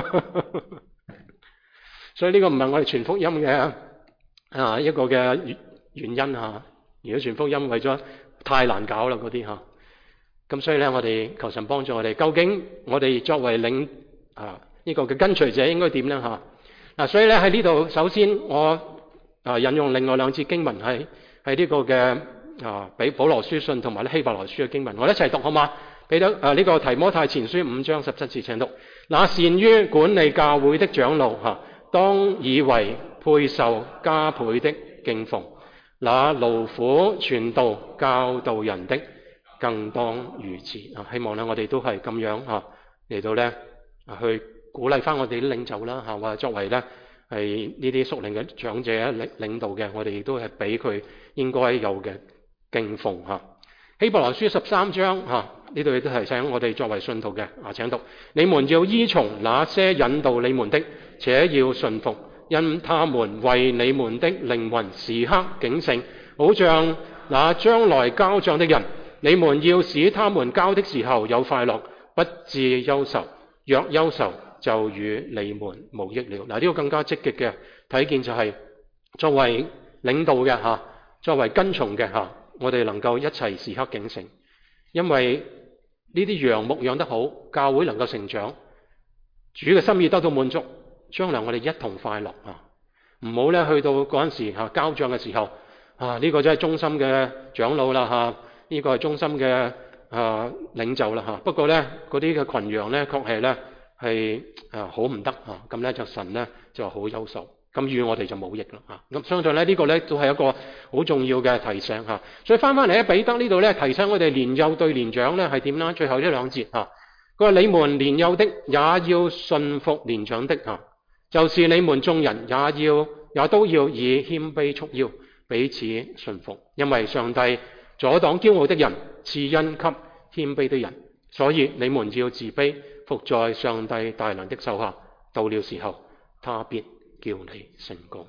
所以呢個唔係我哋傳福音嘅一個嘅原因如果傳福音為咗太難搞啦嗰啲咁所以咧我哋求神幫助我哋，究竟我哋作為呢個嘅跟隨者應該點呢？所以咧喺呢度首先我引用另外兩節經文係呢個嘅俾保羅書信同埋希伯來書嘅經文，我哋一齊讀好嗎？彼得呢個提摩太前書5章17節請讀。那善於管理教會的長老當以為配受加倍的敬奉，那勞苦傳道教導人的更當如此。希望咧我哋都係咁樣嚟到咧去鼓勵翻我哋啲領袖啦或者作為咧係呢啲屬靈嘅長者領導嘅，我哋亦都係俾佢應該有嘅敬奉希伯來書13章呢度亦都提醒我哋作為信徒嘅請讀。你們要依從那些引導你們的，且要順服，因他們為你們的靈魂時刻警醒，好像那將來交賬的人。你們要使他們交的時候有快樂，不致憂愁。若憂愁，就與你們無益了。呢個更加積極嘅睇見就係作為領導嘅作為跟從嘅我哋能夠一齊時刻警醒，因為呢啲羊牧養得好，教會能夠成長，主嘅心意得到滿足，將來我哋一同快樂唔好咧去到嗰陣時交賬嘅時候呢個真係忠心嘅長老啦呢個係忠心嘅領袖啦不過咧嗰啲嘅群羊咧確係咧係好唔得咁咧就神咧就好憂愁，咁與我哋就冇益啦咁相信咧呢個咧都係一個好重要嘅提醒所以翻嚟喺彼得呢度咧提醒我哋年幼對年長咧係點啦？最後呢兩節佢話你們年幼的也要順服年長的就是你們眾人也都要以謙卑束腰，彼此順服，因為上帝阻擋驕傲的人，賜恩給謙卑的人，所以你們要自卑，服在上帝大能的手下，到了時候他必叫你成功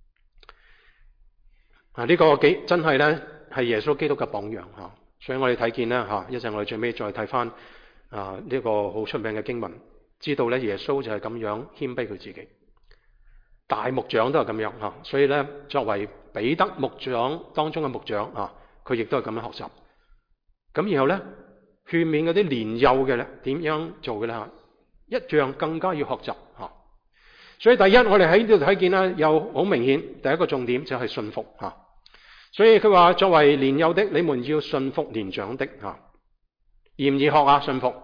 呢個真係咧係耶穌基督嘅榜樣所以我哋睇見咧一陣我哋最尾再睇翻呢個好出名嘅經文，知道咧耶穌就係咁樣謙卑佢自己，大牧長都係咁樣所以咧作為彼得牧長當中嘅牧長佢亦都係咁樣學習，咁然後咧勸勉嗰啲年幼嘅咧點樣做嘅咧一樣更加要學習所以第一我哋喺呢度睇見啦，有好明顯第一個重點就係順服所以佢話作為年幼的，你們要順服年長的易唔易學順服？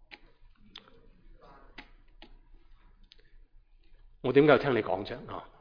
我點解要聽你講啫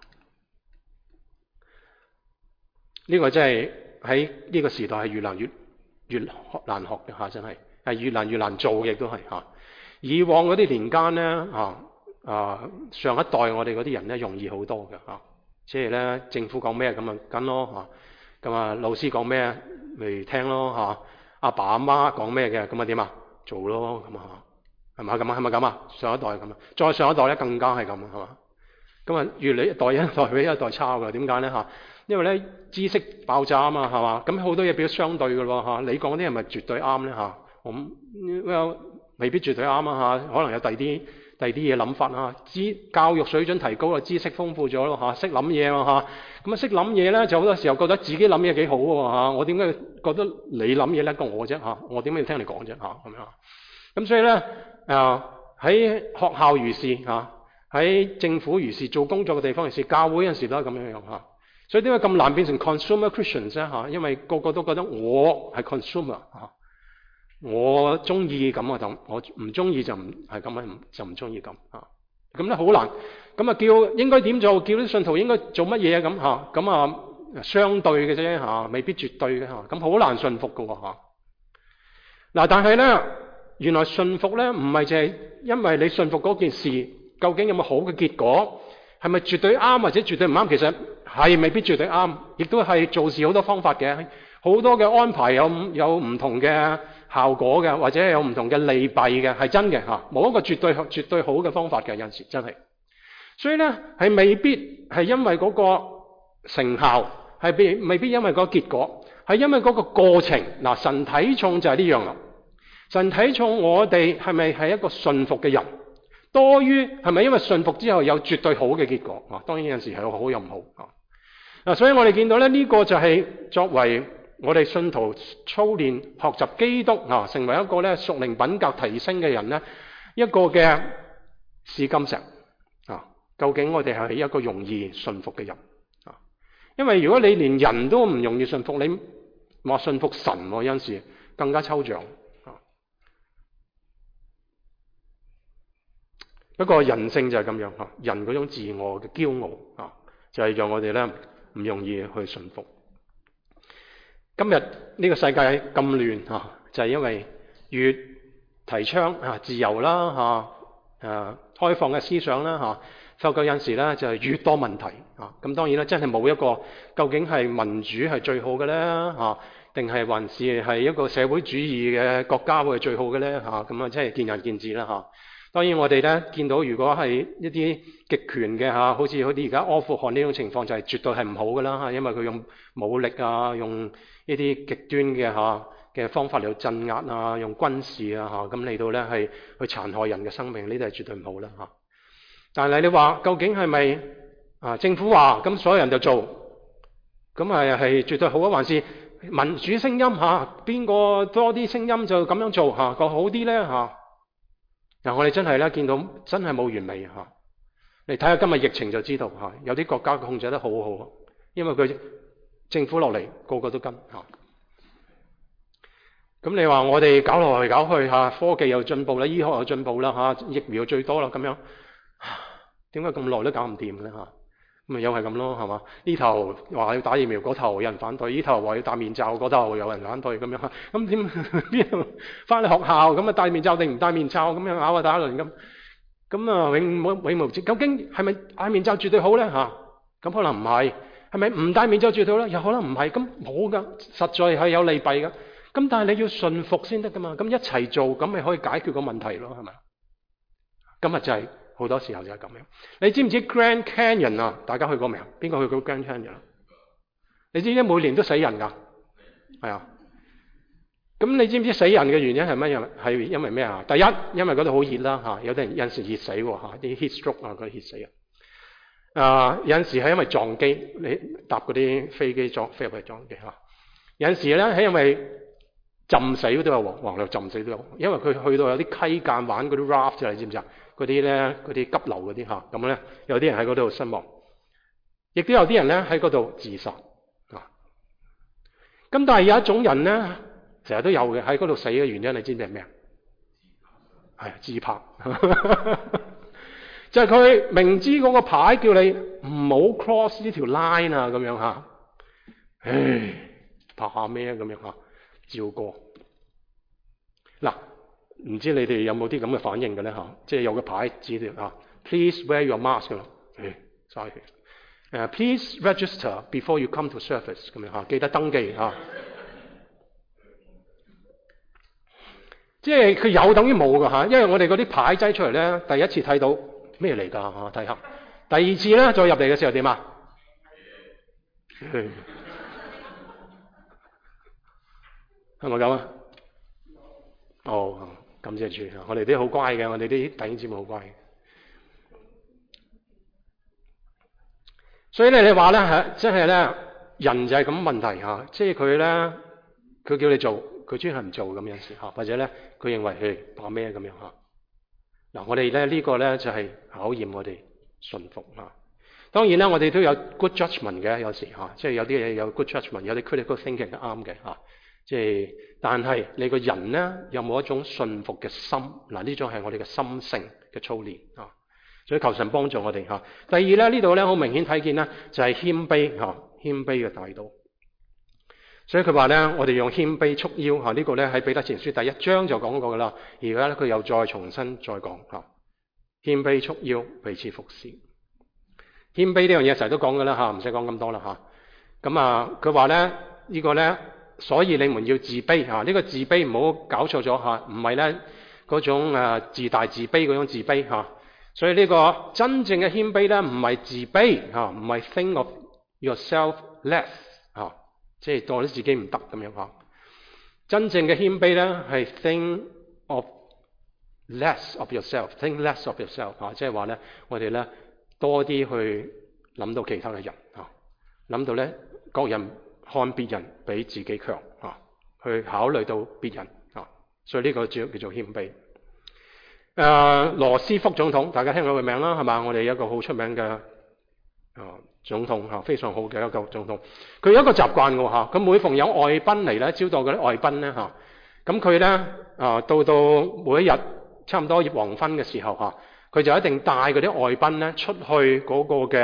呢個真係喺呢個時代係越難越難學嘅真係越難越難做，亦都係以往嗰啲年間咧上一代我哋嗰啲人咧容易好多嘅即係咧政府講咩咁啊跟咯咁老師講咩咪聽咯阿爸阿媽講咩嘅咁點做咯咁係咪咁上一代咁再上一代咧更加係咁係嘛咁越嚟一代比一代差㗎，點解咧因為咧知識爆炸啊嘛係嘛，咁好多嘢變咗相對㗎咯你講啲係咪絕對啱咧咁未必絕對啱啊嚇，可能有第二啲嘢諗法啊。教育水準提高啦，知識豐富咗咯嚇，識諗嘢咯嚇。咁啊識諗嘢咧，就好多時候覺得自己諗嘢幾好喎嚇。我點解覺得你諗嘢叻過我啫嚇？我點解要聽你講啫嚇？咁樣。咁所以咧喺學校如是嚇，喺政府如是，做工作嘅地方如是，教會有陣時都係咁樣樣嚇。所以點解咁難變成 consumer Christians 咧嚇？因為個個都覺得我係 consumer 嚇。我中意咁啊，就我唔中意就唔係咁樣，就唔中意咁啊。咁咧好難。咁啊叫應該點做？叫啲信徒應該做乜嘢啊？咁嚇咁啊相對嘅啫嚇，未必絕對嘅嚇。咁好難信服嘅喎嚇。嗱，但係咧原來信服咧唔係淨係因為你信服嗰件事究竟有冇好嘅結果，係咪絕對啱或者絕對唔啱？其實係未必絕對啱，亦都係做事好多方法嘅，好多嘅安排有唔同嘅效果嘅，或者有唔同嘅利弊嘅，係真嘅嚇，冇一個絕對好嘅方法嘅，有陣時真係。所以咧係未必係因為嗰個成效，係未必因為嗰個結果，係因為嗰個過程。嗱，神睇重就係呢樣啦。神睇重我哋係咪係一個信服嘅人，多於係咪因為信服之後有絕對好嘅結果啊？當然有陣時係好又唔好啊。嗱，所以我哋見到咧呢個就係作為我哋信徒操練學習基督啊，成為一個咧屬靈品格提升嘅人咧，一個嘅試金石啊。究竟我哋係一個容易信服嘅人啊？因為如果你連人都唔容易信服，你話信服神，有陣時更加抽象啊。不過人性就係咁樣啊，人嗰種自我嘅驕傲啊，就係讓我哋咧唔容易去信服。今日呢個世界咁亂嚇，就係因為越提倡自由啦開放嘅思想啦嚇，發覺有陣時咧就係越多問題啊。咁當然啦，真係冇一個究竟係民主係最好嘅咧嚇，定係還是係一個社會主義嘅國家會係最好嘅咧嚇？咁啊，真係見仁見智啦嚇。當然我哋咧見到，如果係一啲極權嘅嚇，好似而家阿富汗呢種情況，就係絕對係唔好嘅啦嚇，因為佢用武力啊，用呢啲極端嘅嘅方法嚟到鎮壓啊，用軍事啊咁嚟到咧係去殘害人嘅生命，呢啲係絕對唔好啦嚇。但係你話究竟係咪政府話咁所有人就做，咁係絕對好啊？還是民主聲音邊個多啲聲音就咁樣做個好啲咧嚇？嗱，我哋真係咧見到真係冇完美嚇。你睇下今日疫情就知道嚇，有啲國家控制得好好，因為佢政府落嚟個個都跟嚇。咁你話我哋搞來搞去科技又進步啦，醫學又進步啦疫苗最多啦咁樣，點解咁耐都搞唔掂咧嚇？咁咪又係咁咯係嘛？呢頭話要打疫苗，嗰頭有人反對；呢頭話要戴面罩，嗰頭有人反對咁樣。咁點邊度翻去學校咁啊？戴面罩定唔戴面罩咁樣咬下打一輪咁？咁啊永無止。究竟係咪戴面罩絕對好咧嚇？咁可能唔係。係咪唔戴面罩絕對好咧？有可能唔係。咁冇噶，實在係有利弊噶。咁但係你要順服先得噶嘛。咁一齊做，咁咪可以解決個問題咯，係咪？今日就係好多時候就係咁樣。你知唔知 Grand Canyon 啊？大家去過未啊？邊個去過 Grand Canyon？你知唔知每年都死人㗎？係啊。咁你知唔知死人嘅原因係乜嘢？係因為咩啊？第一，因為嗰度好熱啦嚇，有啲人有陣時熱死喎嚇，啲 heat stroke 啊嗰啲熱死啊。有陣時係因為撞機，你搭嗰啲飛機飛入去撞機嚇。有陣時咧係因為浸死都有黃流浸死都有，因為佢去到有啲溪澗玩嗰啲 raft 你知唔知啊？嗰啲咧嗰啲急流嗰啲嚇，咁咧有啲人喺嗰度身亡，亦都有啲人咧喺嗰度自殺啊。咁但係有一種人咧，成日都有嘅喺嗰度死嘅原因，你知唔知係咩啊？係自拍，就係佢明知嗰個牌叫你唔好 cross 呢條 line 啊，咁樣嚇，唉，怕咩咁樣嚇，照過。嗱，唔知你哋有冇啲咁嘅反應嘅咧嚇？即係有個牌指住Please wear your mask 咯，嘥氣。Please register before you come to service 咁樣嚇，記得登記嚇。即係佢有等於冇㗎嚇，因為我哋嗰啲牌擠出嚟咧，第一次睇到咩嚟㗎嚇，睇下。第二次咧再入嚟嘅時候點啊？係咪咁啊？ 哦，感謝主，我哋啲好乖嘅，我哋啲弟兄姊妹好乖嘅。所以咧，你話咧係真係咧，人就係咁問題嚇，即係佢咧，佢叫你做，佢專係唔做咁樣時嚇，或者咧佢認為係怕咩咁樣嚇。嗱，我哋咧呢個咧就係考驗我哋信服嚇。當然啦，我哋都有 good judgment 嘅，有時嚇，即係有啲嘢有 good judgment，有啲 critical thinking 係啱嘅嚇。即係，但係你個人咧有冇一種信服嘅心？嗱，呢種係我哋嘅心性嘅操練啊。所以求神幫助我哋嚇。第二咧，呢度咧好明顯睇見咧就係謙卑嚇，謙卑嘅大道。所以佢話咧，我哋用謙卑束腰嚇，呢個咧喺彼得前書第1章就講過噶啦。而家咧佢又再重新再講嚇，謙卑束腰，彼此服侍。謙卑呢樣嘢成日都講噶啦嚇，唔使講咁多啦嚇。咁啊，佢話咧呢個咧，所以你們要自卑嚇。呢個自卑唔好搞錯咗嚇，唔係咧嗰種自大自卑嗰種自卑嚇。所以呢個真正嘅謙卑咧，唔係自卑嚇，唔係 think of yourself less 嚇，即係當你自己唔得咁樣嚇。真正嘅謙卑咧係 think of less of yourself，think less of yourself 嚇，即係話咧，我哋咧多啲去諗到其他嘅人嚇，諗到咧各人看別人比自己強嚇，去考慮到別人嚇，所以呢個叫做謙卑。羅斯福總統，大家聽過佢名啦，係嘛？我哋一個好出名嘅總統嚇，非常好嘅一個總統。佢有一個習慣嘅嚇，佢每逢有外賓嚟咧，招待嗰啲外賓咧嚇，咁佢咧到每一日差唔多黃昏嘅時候嚇，佢就一定帶嗰啲外賓咧出去嗰個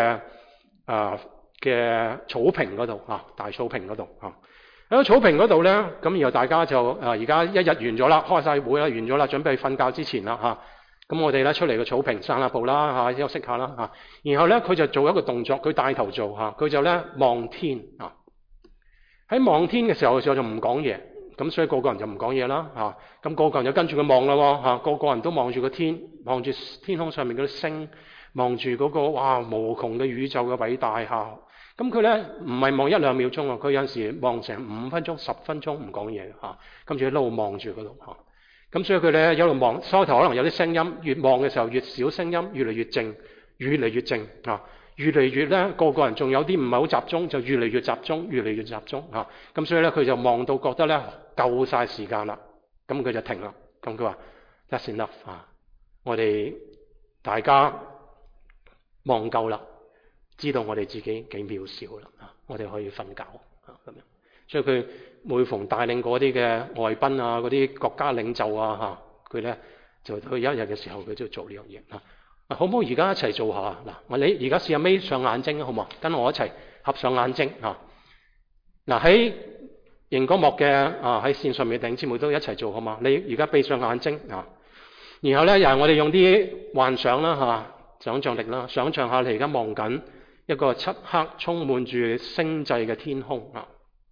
嘅草坪嗰度嚇，大草坪嗰度嚇。喺個草坪嗰度咧，咁然後大家就而家一日完咗啦，開晒會啦，完咗啦，準備瞓覺之前啦嚇。咁我哋咧出嚟個草坪散下步啦嚇，休息下啦嚇。然後咧佢就做一個動作，佢帶頭做嚇，佢就咧望天啊。喺望天嘅時候就唔講嘢，咁所以個個人就唔講嘢啦嚇。咁個個人就跟住佢望啦喎嚇，個個人都望住個天，望住天空上面嗰啲星，望住嗰個哇無窮嘅宇宙嘅偉大嚇。咁佢咧唔係望1-2秒鐘啊，佢有陣時望成5分鐘、10分鐘唔講嘢嚇，跟住一路望住嗰度嚇。咁所以佢咧一路望，初頭可能有啲聲音，越望嘅時候越少聲音，越嚟越靜，越嚟越靜啊，越嚟越咧個人仲有啲唔係好集中，就越嚟越集中，越嚟越集中嚇。咁所以咧佢就望到覺得咧夠晒時間啦，咁佢就停啦。咁佢話 That's enough 啊，我哋大家望夠啦。知道我哋自己幾渺小啦，我哋可以瞓覺啊咁樣。所以佢每逢帶領嗰啲嘅外賓啊，嗰啲國家領袖啊嚇，佢咧就去一日嘅時候，佢就做呢樣嘢嚇。好唔好？而家一齊做下嗱，你而家試下眯上眼睛好唔好？跟我一齊合上眼睛嚇。嗱喺熒光幕嘅喺線上面嘅弟兄姊妹都一齊做好嘛？你而家閉上眼睛啊，然後咧又係我哋用啲幻想啦嚇，想像力啦，想像下你而家望緊一個漆黑充滿住星際嘅天空啊！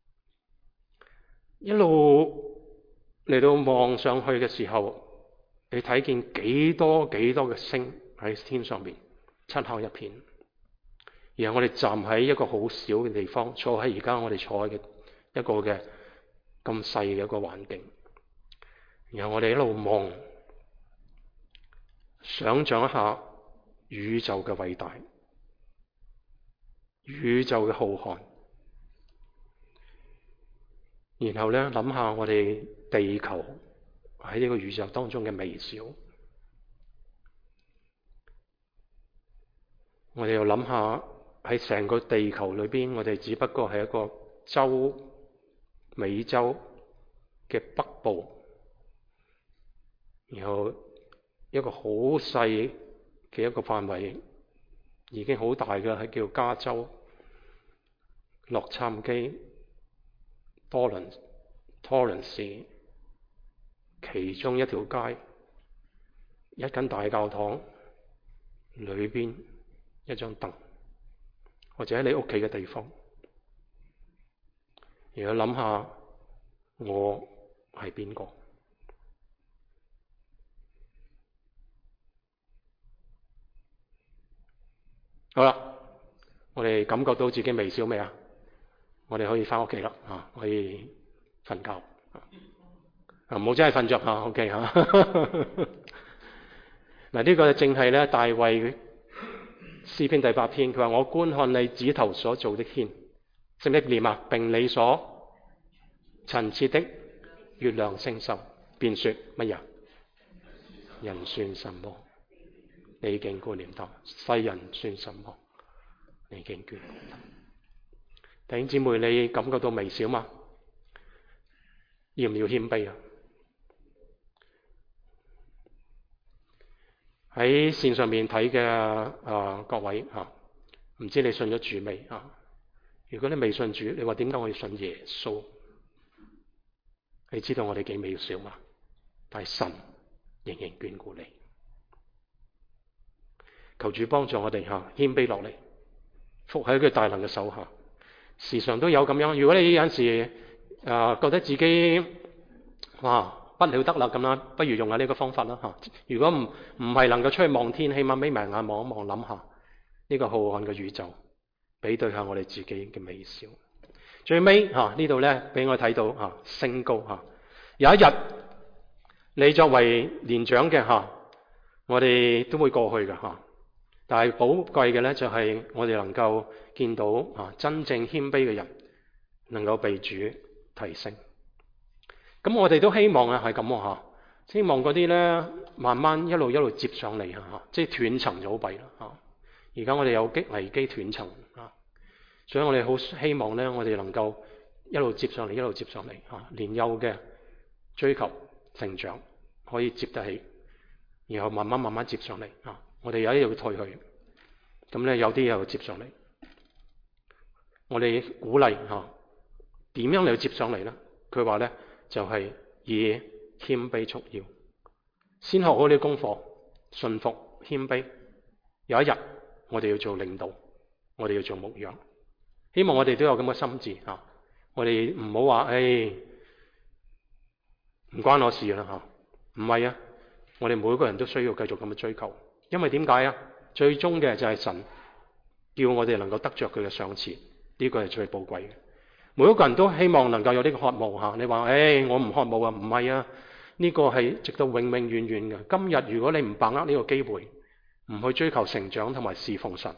一路嚟到望上去嘅時候，你睇見幾多嘅星喺天上面，漆黑一片。然後我哋站喺一個好小嘅地方，坐喺而家我哋坐嘅一個嘅咁細嘅一個環境。然後我哋一路望，想像一下宇宙嘅偉大。宇宙嘅浩瀚，然後咧諗下我哋地球喺呢個宇宙當中嘅微小，我哋又諗下喺成個地球裏邊，我哋只不過係一個洲，美洲嘅北部，然後一個好細嘅一個範圍。已經好大嘅係叫加州、洛杉磯、多倫市，其中一條街，一間大教堂裏邊一張凳，或者喺你屋企嘅地方，然後諗下我係邊個？好啦，我哋感覺到自己微小未啊？我哋可以翻屋企啦，可以瞓覺。 唔好真係瞓着嚇 ，OK 嚇。嗱，呢個正係咧大衛詩篇第8篇，佢話我觀看你指頭所造的天，識唔識念啊？並你所陳設的月亮星宿，便說乜嘢？人算什麼？你竟顧念他；世人算什麼？你竟眷顧他。弟兄姊妹，你感覺到微小嗎？要唔要謙卑啊？喺線上面睇嘅各位唔知你信咗主未啊？如果你未信主，你話點解我要信耶穌？你知道我哋幾微小嘛？但係神仍然眷顧你。求主幫助我哋謙卑落嚟，伏喺佢大能嘅手下。時常都有咁樣。如果你有陣時覺得自己不了得啦咁啦，不如用下呢個方法啦嚇。如果唔係能夠出去望天，起碼眯埋眼望一望，諗下呢個浩瀚嘅宇宙，比對下我哋自己嘅微小。最尾呢度咧，俾我睇到升高有一日，你作為年長嘅我哋都會過去嘅但係寶貴嘅咧，就係我哋能夠見到真正謙卑嘅人能夠被主提升。咁我哋都希望係咁希望嗰啲咧慢慢一路接上嚟即係斷層就好弊啦而家我哋有危機斷層所以我哋好希望咧，我哋能夠一路接上嚟，一路接上嚟年幼嘅追求成長可以接得起，然後慢慢接上嚟我哋有啲要退去，咁咧有啲又接上嚟。我哋鼓勵點樣嚟接上嚟咧？佢話咧就係以謙卑束腰，先學好呢個功課，順服謙卑。有一日我哋要做領導，我哋要做牧養，希望我哋都有咁嘅心志我哋唔好話唔關我事啦唔係啊，我哋每個人都需要繼續咁嘅追求，因為點解啊？最終嘅就係神叫我哋能夠得着佢嘅賞賜，呢個係最寶貴嘅。每一個人都希望能夠有呢個渴慕你話我唔渴慕啊？唔係啊，呢個係直到永永遠遠嘅。今日如果你唔把握呢個機會，唔去追求成長同埋侍奉神，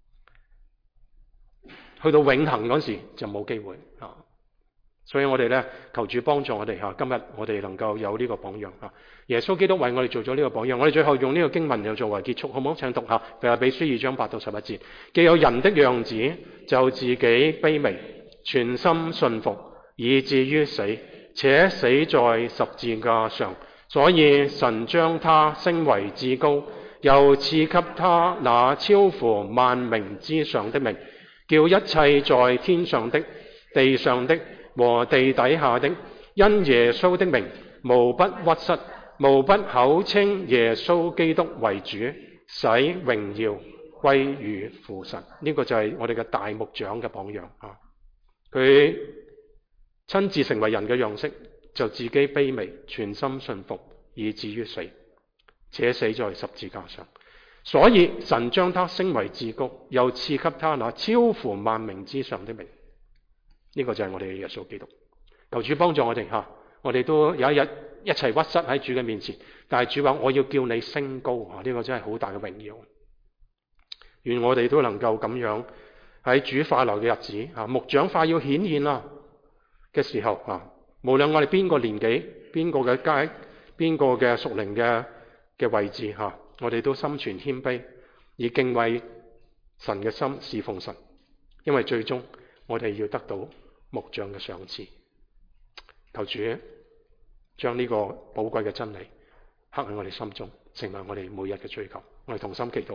去到永恆嗰時就冇機會所以我哋咧求主幫助我哋今日我哋能夠有呢個榜樣耶穌基督為我哋做咗呢個榜樣。我哋最後用呢個經文又作為結束，好唔好？請讀下腓立比書2章8到11節。既有人的樣子，就自己卑微，全心順服，以至於死，且死在十字架上。所以神將他升為至高，又賜給他那超乎萬名之上的名，叫一切在天上的、地上的和地底下的，因耶穌的名，無不屈膝，無不口稱耶穌基督為主，使榮耀歸於父神。呢個就係我哋嘅大牧長嘅榜樣佢親自成為人嘅樣式，就自己卑微，全心順服，以至於死，且死在十字架上。所以神將他升為至高，又賜給他那超乎萬名之上的名。呢個就係我哋嘅耶穌基督。求主幫助我哋我哋都有一日一齊屈膝喺主嘅面前。但係主話我要叫你升高呢個真係好大嘅榮耀。願我哋都能夠咁樣喺主快來嘅日子牧長快要顯現啦嘅時候無論我哋邊個年紀、邊個嘅階、邊個嘅屬靈嘅位置我哋都心存謙卑，以敬畏神嘅心侍奉神，因為最終我哋要得到牧長嘅賞賜。求主將呢個寶貴嘅真理刻喺我哋心中，成為我哋每日嘅追求。我哋同心祈禱。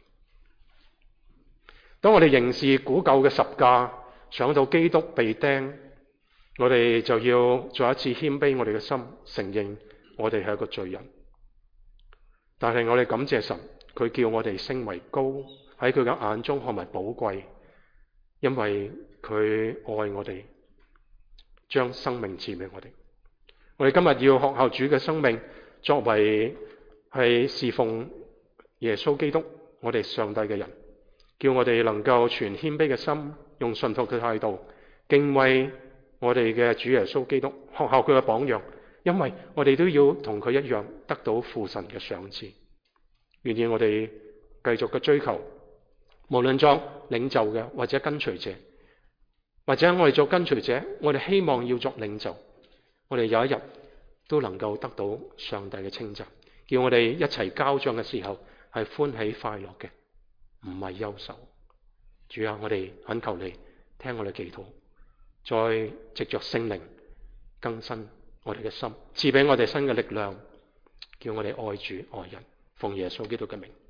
當我哋凝視古舊嘅十架，想到基督被釘，我哋就要再一次謙卑我哋嘅心，承認我哋係一個罪人。但係我哋感謝神，佢叫我哋升為高，喺佢嘅眼中看為寶貴，因為佢愛我哋，將生命賜俾我哋。我哋今日要學效主嘅生命，作為係侍奉耶穌基督我哋上帝嘅人，叫我哋能夠存謙卑嘅心，用順服嘅態度敬畏我哋嘅主耶穌基督，學效佢嘅榜樣。 因為我哋都要同佢一樣得到父神嘅賞賜。願意我哋繼續嘅追求，無論作領袖嘅或者跟隨者，或者我哋做跟隨者，我哋希望要作領袖，我哋有一日都能夠得到上帝嘅稱讚，叫我哋一齊交賬嘅時候係歡喜快樂嘅，唔係憂愁。主啊，我哋懇求你聽我哋祈禱，再藉着聖靈更新我哋嘅心，賜俾我哋新嘅力量，叫我哋愛主愛人，奉耶穌基督嘅名。